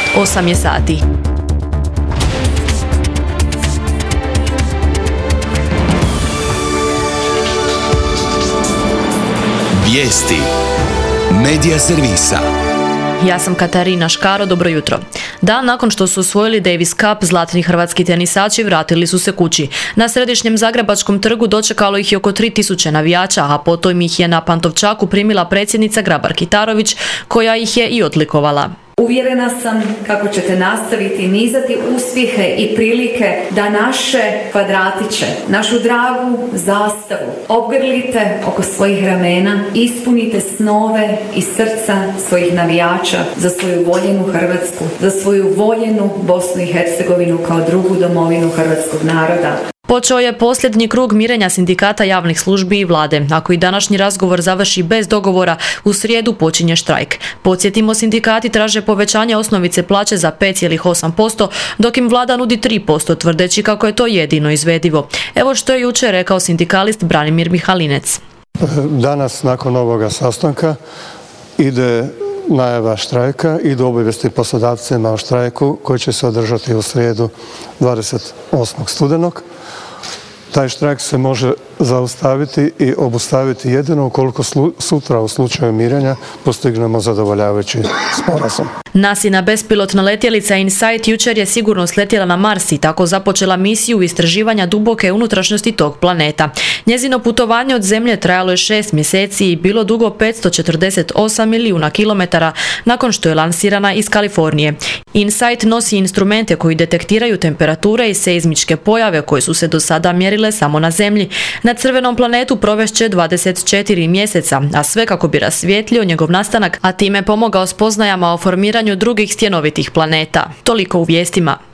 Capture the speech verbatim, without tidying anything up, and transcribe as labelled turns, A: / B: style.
A: osam je sati.
B: Vijesti Medija servisa.
A: Ja sam Katarina Škaro, dobro jutro. Dan nakon što su osvojili Davis Cup, zlatni hrvatski tenisači vratili su se kući. Na središnjem Zagrebačkom trgu dočekalo ih je oko tri tisuće navijača, a potom ih je na Pantovčaku primila predsjednica Grabar-Kitarović, koja ih je i odlikovala.
C: Uvjerena sam kako ćete nastaviti nizati uspjehe i prilike da naše kvadratiće, našu dragu zastavu obgrlite oko svojih ramena, ispunite snove i srca svojih navijača za svoju voljenu Hrvatsku, za svoju voljenu Bosnu i Hercegovinu kao drugu domovinu hrvatskog naroda.
A: Počeo je posljednji krug mirenja sindikata javnih službi i vlade. Ako i današnji razgovor završi bez dogovora, u srijedu počinje štrajk. Podsjetimo, sindikati traže povećanje osnovice plaće za pet zarez osam posto, dok im vlada nudi tri posto, tvrdeći kako je to jedino izvedivo. Evo što je jučer rekao sindikalist Branimir Mihalinec.
D: Danas, nakon ovoga sastanka, ide najava štrajka, idu obavijesti poslodavcima o štrajku koji će se održati u srijedu dvadeset osmog studenog. Taj štrajk se može zaustaviti i obustaviti jedino ukoliko sutra u slučaju mirenja postignemo zadovoljavajući sporazum.
A: NASIna bespilotna letjelica InSight jučer je sigurno sletjela na Mars i tako započela misiju istraživanja duboke unutrašnjosti tog planeta. Njezino putovanje od Zemlje trajalo je šest mjeseci i bilo dugo petsto četrdeset osam milijuna kilometara nakon što je lansirana iz Kalifornije. InSight nosi instrumente koji detektiraju temperature i seizmičke pojave koje su se do sada mjerile samo na Zemlji. Na crvenom planetu provest će dvadeset četiri mjeseca, a sve kako bi rasvijetlio njegov nastanak, a time pomogao spoznajama o formiranju drugih stjenovitih planeta. Toliko u vijestima.